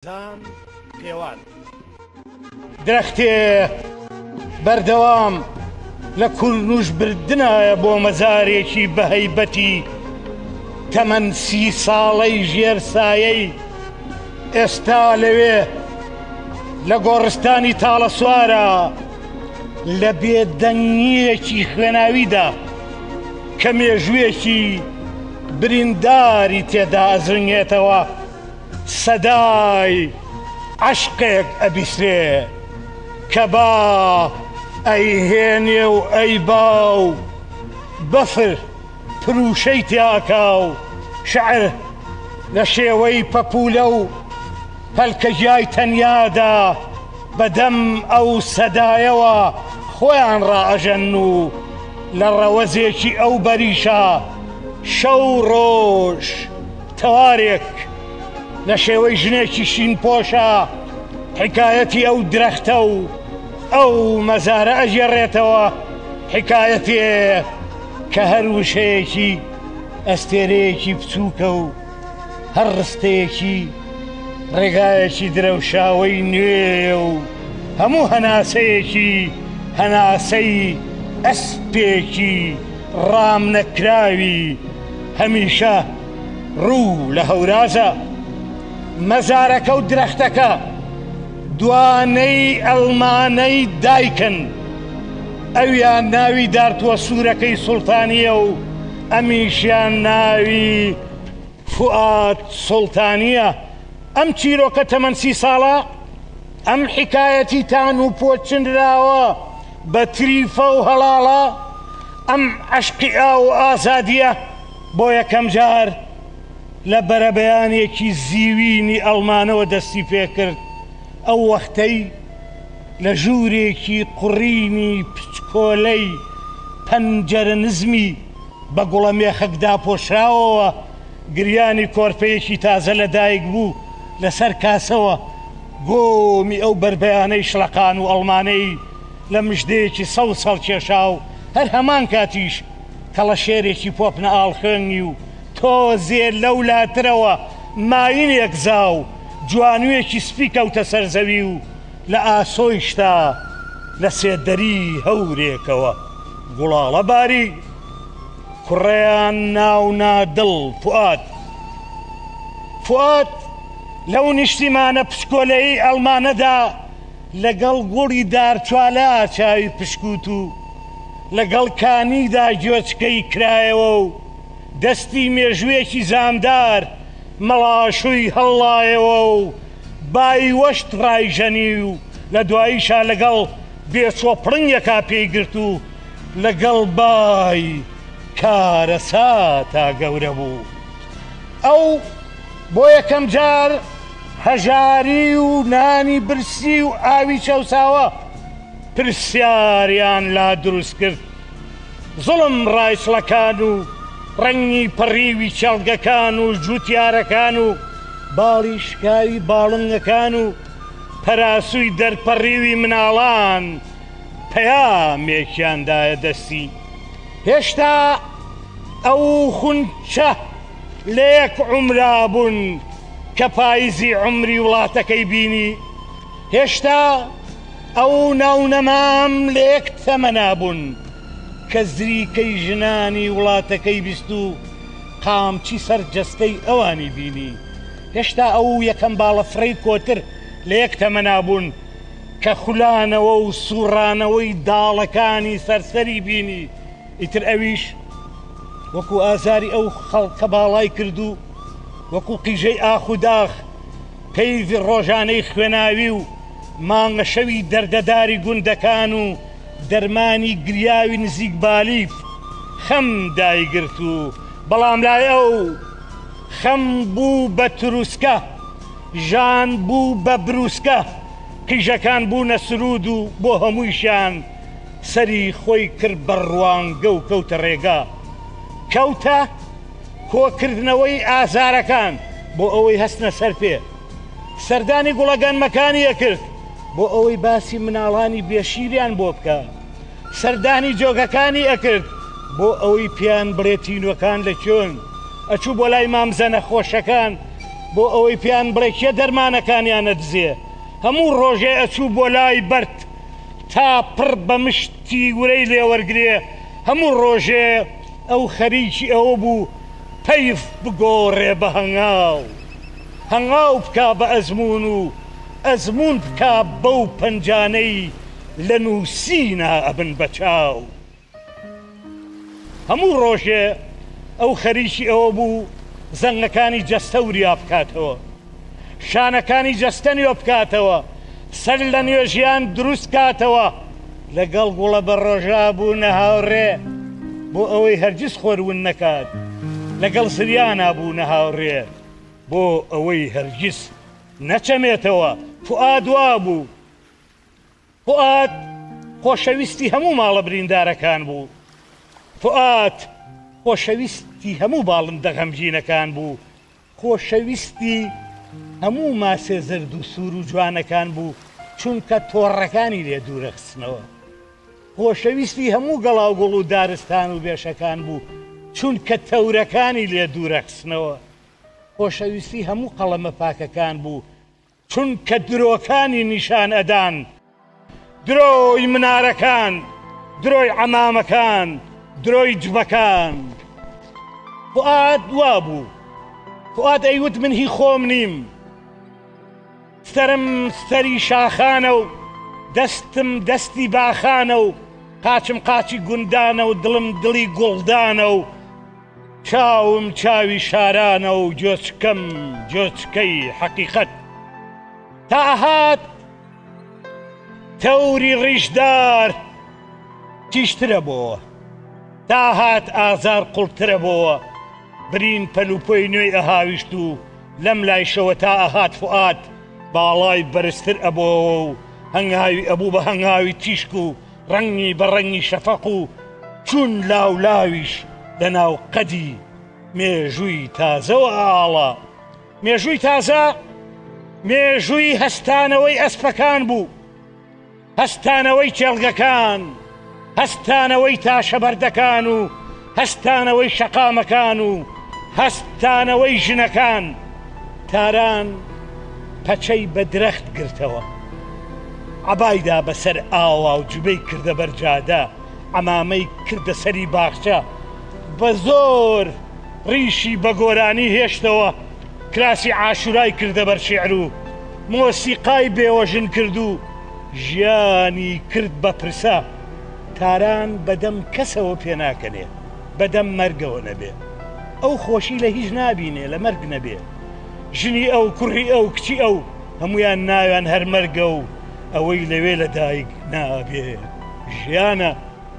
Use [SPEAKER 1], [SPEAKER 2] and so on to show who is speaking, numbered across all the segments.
[SPEAKER 1] زان پێوان درەختێ بەردەوام لە کوورنوش بردنایە بۆ مەزارێکی بە هەیبەتی تەمەن 30 ساڵەی ژێر سایەی ئێستا لەوێ لە گۆڕستانی تاڵە سوارە لە بێدەنگیەکی خوێناویدا کە مێژوویەکی برینداری تێدا ئەزرنگێتەوە سەدای عەشقێک ئەبیسرێ کە با ئەیهێنێ و ئەی باو بەفر پروشەی تیاکا و شەعر لە شێوەی پەپولە و پەلکەژیای تەنیادا بەدەم ئەو سەدایەوە خۆیان ڕائەژەن و لە ڕەوەزێکی ئەو بەریشە شەو ڕۆژ تەوارێک لە شێوەی ژنێکی شین پۆشە حکایەتی ئەو درەختە و ئەو مەزارە ئەژێڕێتەوە حکایەتێ کە هەر وشەیەکی ئەستێرەیەکی بچووکە و هەر ڕستەیەکی ڕێگایەکی درەوشاوەی نوێ و هەموو هەناسەیەکی هەناسەی ئەسپێکی ڕام نەکراوی هەمیشە ڕوو لە هەورازە مەزارەکە و درەختەکە دوانەی ئەڵمانەی دایکن ئەویان ناوی دارتووە سوورەکەی سوڵتانیە و ئەمیشیان ناوی فوئاد سوڵتانیە ئەم چیرۆکە تەمەن 30 ساڵە ئەم حکایەتی تان و پۆچنراوە بە تریفە و هەڵاڵە ئەم عەشقی ئاو و ئازادیە بۆ یەکەم جار لە بەرەبەیانێکی زیوینی ئەڵمانەوە دەستی پێکرد ئەو وەختەی لە ژوورێکی قوڕینی پچکۆلەی پەنجەرە نزمی بە گوڵە مێخەکدا پۆشراوەوە گریانی کۆرپەیەکی تازە لە دایک بوو لەسەر کاسەوە گۆمی ئەو بربەیانەی شڵەقان و ئەڵمانەی لە مژدەیەکی 100 ساڵ کێشا و هەر هەمان کاتیش کەڵە شێرێکی پۆپنە ئاڵخێنی و تۆزێ لەولاترەوە ماینێک زاو جوانوێکی سپی کەوتە سەرزەوی و لە ئاسۆیشتا لە سێدەری هەورێکەوە گوڵاڵە باری کوڕیان ناونا دڵ فوئاد لەو نیشتیمانە پشکۆلەی ئەڵمانەدا لەگەڵ گوڵی دارچوالە چاوی پشکوت و لەگەڵ کانیدا گوێچکەی کرایەوە و دەستی مێژوێکی زامدار مەڵاشووی هەڵڵایەوە و بای وەشت ڕایژەنی و لە دواییشا لەگەڵ بێچۆپڕنگێکا پێیگرت و لەگەڵ بای کارەسا تا گەورە بوو ئەو بۆ یەکەم جار هەژاری و نانی برسی و ئاوی چەوساوە پرسیاریان لا دروست کرد زوڵم ڕایچڵەکان و ڕەنگی پەڕیوی چەڵگەکان و جووتیارەکان و باڵی شکاوی باڵنگەکان و پەراسووی دەرپەڕیوی مناڵان پەیامێکیاندایە دەستی هێشتا ئەو خونچە لە یەک عومرا بوون کە پاییزی عومری وڵاتەکەی بینی هێشتا ئەو ناونەمام لە یەک تەمەنا بوون کە زریکەی ژنانی وڵاتەکەی بیست و قامچی سەرجەستەی ئەوانی بینی هێشتا ئەو یەکەم باڵە فڕەی کۆتر لە یەک تەمەنا بوون کە خولانەوە و سوڕانەوەی داڵەکانی سەرسەری بینی ئیتر ئەویش وەکو ئازاری ئەو خەڵکە باڵای کردو وەکو قیژەی ئاخ و داخ پەیوی ڕۆژانەی خوێناوی و مانگە شەوی دەردەداری گوندەکان و دەرمانی گریاوی نزیک بالیف خەم دایگرت و بەڵام لای ئەو خەم بوو بە تروسکە ژان بوو بە بروسکە قیژەکان بوونە سرود و بۆ هەموویشیان سەری خۆی کرد بە ڕوانگە و کەوتە ڕێگا کەوتە کۆکردنەوەی ئازارەکان بۆ ئەوەی هەستنە سەر پێ سەردانی گوڵەگەنمەکانیە کرد بۆ ئەوەی باسی مناڵانی بێشیریان بۆ بکە سەردانی جۆگەکانی ئەکرد بۆ ئەوەی پیان بڕێتینوەکان لە چۆن ئەچوو بۆ لای مامزە نەخۆشەکان بۆ ئەوەی پیان بڵێ کێ دەرمانەکانیانە دزێ هەموو ڕۆژێ ئەچوو بۆ لای بەرد تا پڕ بە مشتی ورەی لێوەرگرێ هەموو ڕۆژێ ئەو خەریکی ئەوە بوو پەیف بگۆڕێ بە هەنگاو بکا بە ئەزمون و ئەزمون بکا بەو پەنجانەی لە نووسینە ئەبن بە چاو هەموو ڕۆژێ ئەو خەریکی ئەوە بوو زەنگەکانی جەستە وریا بکاتەوە شانەکانی جەستەنیۆ بکاتەوە سەر لە نوێژیان دروست کاتەوە لەگەڵ گوڵە بە ڕۆژا بوونە هاوڕێ بۆ ئەوەی هەرگیز خۆرون نەکات لەگەڵ زریانە بوونە هاوڕێ بۆ ئەوەی هەرگیز نەچەمێتەوە فوئاد وا بوو فوئاد خۆشەویستی هەموو ماڵە بریندارەکان بوو فوئاد خۆشەویستی هەموو باڵندە غەمگینەکان بوو خۆشەویستی هەموو ماسێ زرد و سوور و جوانەکان بوو چونکە تۆڕەکانی لێ دوورەخستنەوە خۆشەویستی هەموو گەڵاو گوڵ و دارستان و بێشەکان بوو چونکە تەورەکانی لێ دوورەخستنەوە خۆشەویستی هەموو قەڵەمە پاکەکان بوو چونکە درۆکانی نیشان ئەدان درۆی منارەکان درۆی عەمامەکان درۆی جبەکان فوئاد وا بوو فوئاد ئەیوت من هی خۆم نیم سەرم سەری شاخانە و دەستم دەستی باخانە و قاچم قاچی گوندانە و دڵم دڵی گوڵدانە و چاوم چاوی شارانە و جۆچکەم جۆچکەی حەقیقەت تا ئەهات تەوری ڕیشدار تیشترە بۆوە تا هات ئازار قوڵترە بۆوە برین پەلوپۆی نوێی ئەهاویشت و لەم لایشەوە تا ئەهات فوئاد باڵای بەرزتر ئەبۆوە و هەنگاوی ئەبوو بە هەنگاوی تیشک و ڕەنگی بە ڕەنگی شەفەق و چون لاولاویش لەناو قەدی مێژووی تازەوە ئاڵە مێژووی تازە مێژووی هەستانەوەی ئەسپەکان بوو هەستانەوەی چێڵگەکان هەستانەوەی تاشەبەردەکان و هەستانەوەی شەقامەکان و هەستانەوەی ژنەکان تاران پەچەی بە درەخت گرتەوە عەبایدا بەسەر ئاوا و جوبەی کردە بەرجادە عەمامەی کردە سەری باخچە بە زۆر ڕیشی بە گۆرانی هێشتەوە کراسی عاشورای کردە بەر شیعر و مۆسیقای بێوەژن کرد و ژیانی کرد بە پرسە تاران بەدەم کەسەوە پێناکەنێ بەدەم مەرگەوە نەبێ ئەو خۆشی لە هیچ نابینێ لە مەرگ نەبێ ژنی ئەو کوڕی ئەو کچی ئەو هەمویان ناویان هەر مەرگە و ئەوەی لەوێ لە دایک نابێ ژیانە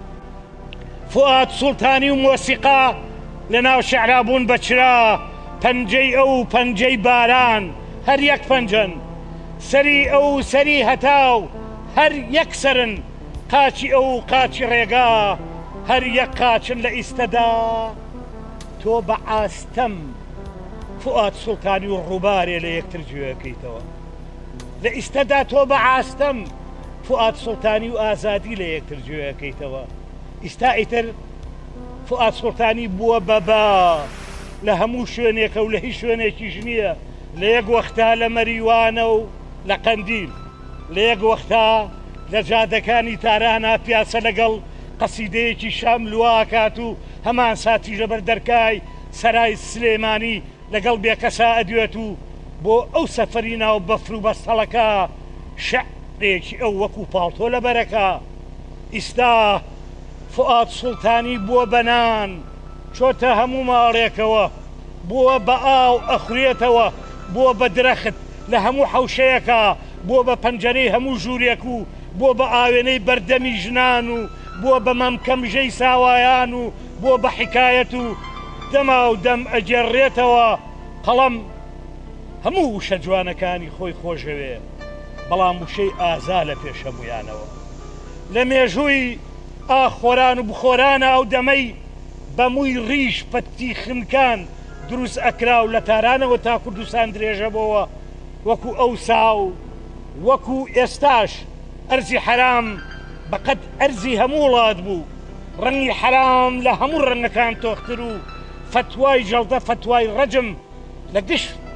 [SPEAKER 1] فوئاد سوڵتانی و مۆسیقا لە ناو شیعرابوون بەچرا پەنجەی ئەو پەنجەی باران هەر یەک پەنجەن سەری ئەو سەری هەتاو هەر یەک سەرن قاچی ئەو قاچی ڕێگا هەر یەک قاچن لە ئیستەدا تۆ بە ئاستەم فوئاد سوڵتانی و ڕووبارێ لە یەکتر گوێەکەیتەوە لە ئیستەدا تۆ بە ئاستەم فوئاد سوڵتانی و ئازادی لە یەکتر گوێەکەیتەوە ئیستا ئیتر فوئاد سوڵتانی بووە بەبا لە هەموو شوێنێکە و لە هیچ شوێنێکیش نییە لە یەک وەختا لە مەریوانە و لە قەندیل لە یەک وەختا لە جادەکانی تارانە پیاسە لەگەڵ قەسیدەیەکی شام لواکات و هەمان ساتیژە بەردەرکای سەرای سلێمانی لەگەڵ بێکەسا ئەدوێت و بۆ ئەو سەفەری ناو بەفر و بەستەڵەکە شەعرێکی ئەو وەکو پاڵتۆ لە بەرەکە ئیستا فوئاد سوڵتانی بووە بەنان چۆتە هەموو ماڵێکەوە بووە بە ئاو ئەخورێتەوە بووە بە درەخت لە هەموو حەوشەیەکە بووە بە پەنجەرەی هەموو ژوورێک و بووە بە ئاوێنەی بەردەمی ژنان و بووە بە مەمکەمژەی ساوایان و بووە بە حکایەت و دەما و دەم ئەجێڕێتەوە قەڵەم هەموو وشە جوانەکانی خۆی خۆشەوێ بەڵام وشەی ئازا لە پێشەمویانەوە لە مێژووی ئاخۆران و بخۆرانە ئەو دەمەی بەمووی ڕیش پەتی خنکان دروست ئەکرا و لە تارانەوە تا کوردستان درێژەبەوە وەکو ئەو ساو وەکو ئێستاش ئەرزی حرام بەقەد ئەرزی هەموو وڵات بوو ڕەنگی حرام لە هەموو ڕەنگەکان تۆختر و فتوای جەڵدە فتوای ڕەجم لە گشت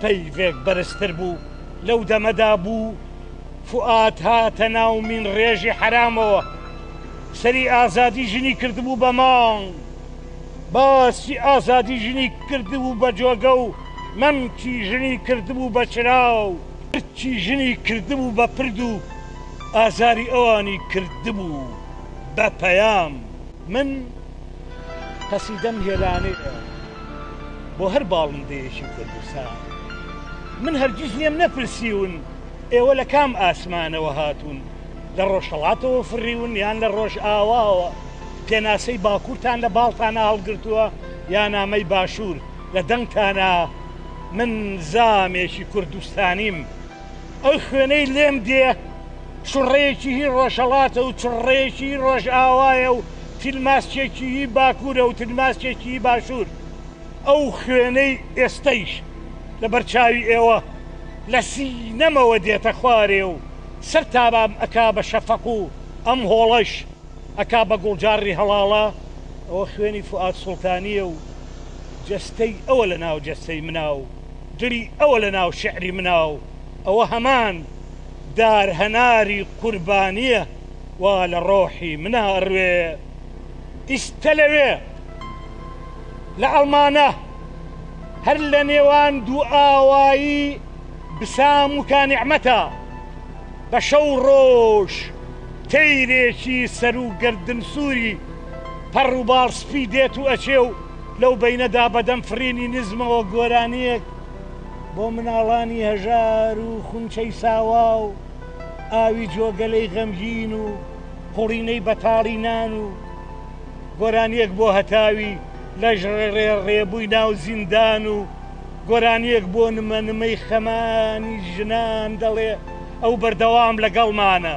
[SPEAKER 1] پەیڤێک بەرزتر بوو لەو دەمەدا بوو فوئاد هاتە ناو من ڕێژی حرامەوە سەری ئازادی ژنی کردبوو بە مانگ باسی ئازادی ژنی کردبوو بە جۆگە و مەمکی ژنی کردبوو بە چراو پرچی ژنی کردبوو بە پرد و ئازاری ئەوانی کردبوو بە پەیام من قەسیدەم هێلانەیە بۆ هەر باڵندەیەکی کوردستان من هەرگیز لێم نەپرسیون ئێوە لە کام ئاسمانەوە هاتوون لە ڕۆژهەڵاتەوە فڕیون یان لە ڕۆژ ئاواوە پێناسەی باکوورتان لە باڵتانە هەڵگرتووە یان نامەی باشوور لە دەنگتانە من زامێکی کوردستانیم ئەو خوێنەی لێم دێ چڕێکی هی ڕۆژهەڵاتە و چڕێکی ڕۆژ ئاوایە و تیلماسچێکی هی باکوورە و تیلماسچێکی هی باشوور ئەو خوێنەی ئێستەیش لە بەرچاوی ئێوە لە سینەمەوە دێتە خوارێ و سەر تابام ئەکا بە شەفەق و ئەم هۆڵەش ئەکا بە گوڵجاری هەڵاڵە ئەوە خوێنی فوئاد سوڵتانیە و جەستەی ئەوە لە ناو جەستەی مناو دڵی ئەوە لە ناو شعری مناو ئەوە هەمان دارهەناری قوربانیە وا لە ڕۆحی منە ئەڕوێ ئیستە لەوێ لە ئەڵمانە هەر لە نێوان دوو ئاوایی بسام و کانیعمەتە بە شەو ڕۆژ تەیرێکی سەر و گەردن سووری پەڕ و باڵسپی دێت و ئەچێ و لەو بەینەدا بەدەم فرینی نزمەوە گۆرانیەک بۆ مناڵانی هەژار و خونچەی ساوا و ئاوی جۆگەلەی غەمگین و قوڕینەی بەتاڵی نان و گۆرانیەک بۆ هەتاوی لەژ ڕێبووی ناو زیندان و گۆرانیەک بۆ نمەنمەی خەمانی ژنان دەڵێ ئەو بەردەوام لەگەڵمانە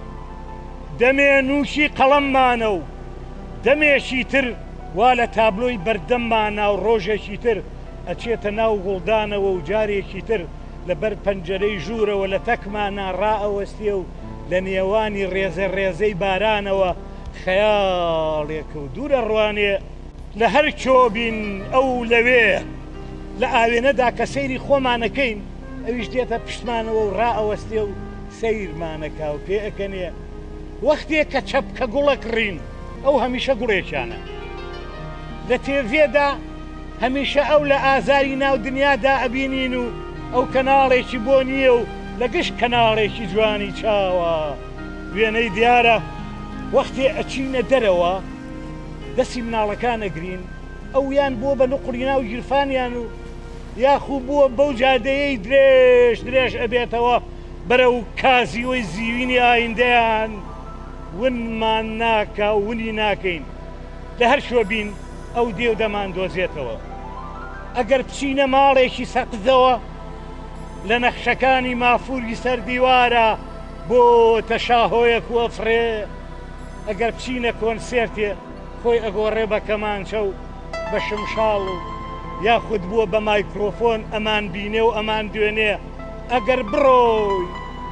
[SPEAKER 1] دەمێ نووشی قەڵەممانە و دەمێکی تر وا لە تابلۆی بەردەممانە و ڕۆژێکی تر ئەچێتە ناو گوڵدانەوە و جارێکی تر لەبەر پەنجەرەی ژوورەوە لە تەکمانە ڕائەوەستێ و لە نێوانی ڕێزە ڕێزەی بارانەوە خەیاڵێک و دوورە ڕوانێ لە هەر کۆبین ئەو لەوێ لە ئاوێنەدا کە سەیری خۆمانەکەین ئەویش دێتە پشتمانەوە و ڕائەوەستێ و سەیرمانەکە و پێ ئەکەنێ وەختێک کە چەپکە گوڵەک ڕین ئەو هەمیشە گوڵێکیانە لە تێڤێدا هەمیشە ئەو لە ئازاری ناو دنیادا ئەبینین و ئەو کەناڵێکی بۆ نییە و لە گشت کەناڵێکی جوانی چاوە وێنەی دیارە وەختێ ئەچینە دەرەوە دەستی مناڵەکان ئەگرین ئەو یان بووە بە نوقڕی ناو ژیرفانیان و یاخوو بووە بەو جادەیەی درێژ درێژ ئەبێتەوە بەرەو کازیوەی زیوینی ئایندەیان ونمان ناکە و ونی ناکەین لە هەر شوە بین ئەو دێ و دەمان دۆزێتەوە ئەگەر بچینە ماڵێکی سەقزەوە لە نەخشەکانی مافوری سەر دیوارە بۆ تەشاهۆیەک وەفرێ ئەگەر بچینە کۆنسێرتێ خۆی ئەگۆڕێ بە کەمانچە و بە شمشاڵ و یاخود بووە بە مایکرۆفۆن ئەمان بینێ و ئەمان دوێنێ ئەگەر بڕۆی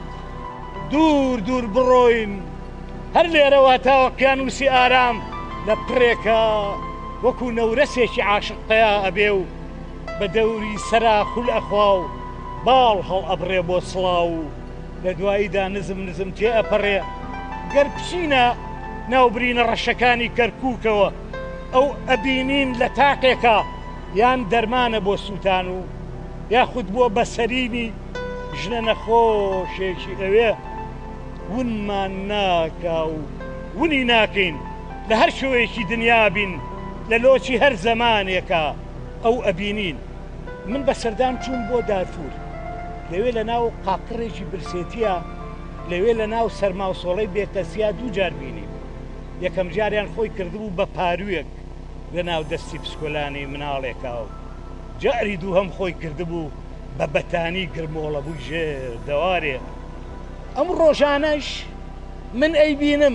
[SPEAKER 1] دوور دوور بڕۆین هەر لێرەوە تاوەقیان وسی ئارام لە پڕێکە وەکو نەورەسێکی عاشقەیە ئەبێ و بە دەوری سەرا خول ئەخوا و باڵ هەڵ ئەبڕێ بۆ سڵاو و لە دواییدا نزم نزم تێ ئەپەڕێ گەر بچینە ناوبرینە ڕەشەکانی کەرکووکەوە ئەو ئەبینین لە تاقێکە یان دەرمانە بۆ سووتان و یاخود بۆ بەسەرینی ژنە نەخۆشێکی ئەوێ ونمان ناکا و ونی ناکەین لە هەر شوەیەکی دنیا بین لە لۆچی هەر زەمانێکە ئەو ئەبینین من بە سەردام چوون بۆ دارفور لەوێ لە ناو قاقڕێکی برسێتیە لەوێ لە ناو سەرماوسۆڵەی بێکەسیا دوو جار بینیم یەکەم جاریان خۆی کردبوو بە پارویەک لە ناو دەستی پسکۆلانی مناڵێکە و جاری دوو هەم خۆی کردبوو بە بەتانی گرمۆڵە بووی ژێر دەوارێ ئەم ڕۆژانەش من ئەیبینم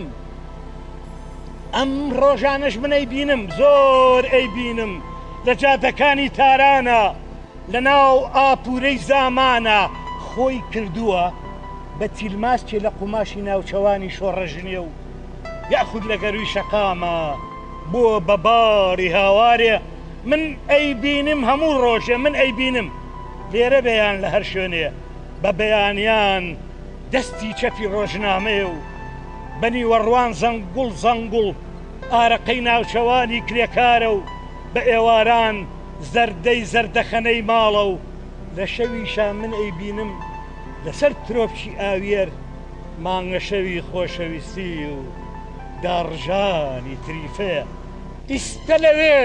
[SPEAKER 1] ئەم ڕۆژانەش من ئەیبینم زۆر ئەیبینم لە جادەکانی تارانە لە ناو ئاپورەی زامانە خۆی کردووە بە تیلماسکێ لە قوماشی ناوچەوانی شۆڕەژنێ و یاخود لە گەروی شەقامە بۆ بە باری هاوارێ من ئەیبینم هەموو ڕۆژێ من ئەیبینم لێرە بەیان لە هەر شوێنێ بە بەیانیان دەستی چەپی ڕۆژنامێ و بەنی وەڕوان زەنگوڵ زەنگوڵ ئارەقەی ناوچەوانی کرێکارە و بە ئێواران زەردەی زەردەخەنەی ماڵە و لە شەویشان من ئەیبینم لەسەر ترۆپچی ئاوێر مانگە شەوی خۆشەویستی و داڕژانی تریفەیە ئیستە لەوێ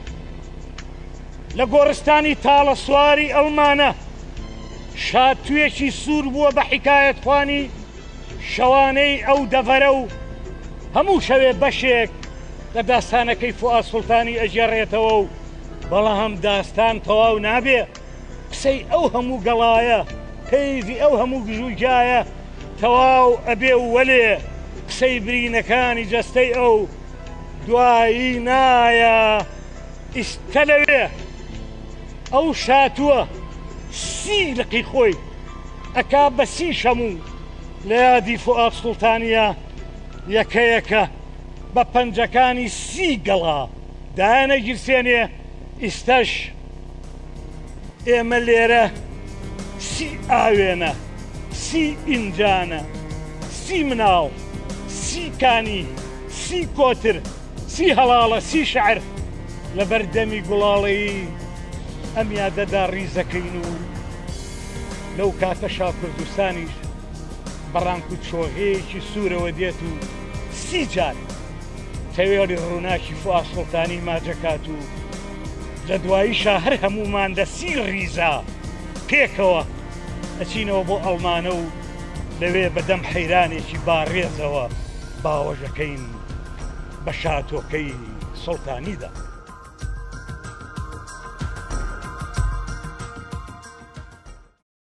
[SPEAKER 1] لە گۆڕستانی تاڵە سواری ئەڵمانە شاتوێکی سوور بووە بە حیکایەتخوانی شەوانەی ئەو دەڤەرە و هەموو شەوێ بەشێک لە داستانەکەی فواد سوڵتانی ئەجێڕێتەوە و بەڵام داستان تەواو نابێ قسەی ئەو هەموو گەڵایە پەیوی ئەو هەموو گژوجایە تەواو ئەبێ و وەلێ قسەی برینەکانی جەستەی ئەو دوایی نایە ئیستە لەوێ ئەو شاتووە سی لقی خۆی ئەکا بە سی شەموو لە یادی فواد سوڵتانیە یەکە بە پەنجەکانی سی گەڵا دایانە گیرسێنێ ئیستەش ئێمە لێرە سی ئاوێنە سی ئینجانە سی مناڵ سی کانی سی کۆتر سی هەڵاڵە سی شعر لە بەردەمی گوڵاڵەیی ئەم یادەدا ڕیزەکەین و لەو کاتەشا کوردستانیش بەڕانک و چۆغەیەکی سوورەوە دێت و سی جار تەوێڵی ڕووناکی فواد سوڵتانی ماجەکات و لە دواییشا هەر هەمومان لە سی ڕیزە پێکەوە ئەچینەوە بۆ ئەڵمانە و لەوێ بەدەم حەیرانێکی باڕێزەوە باوەژەکەین بە شاتۆکەی سوڵتانیدا.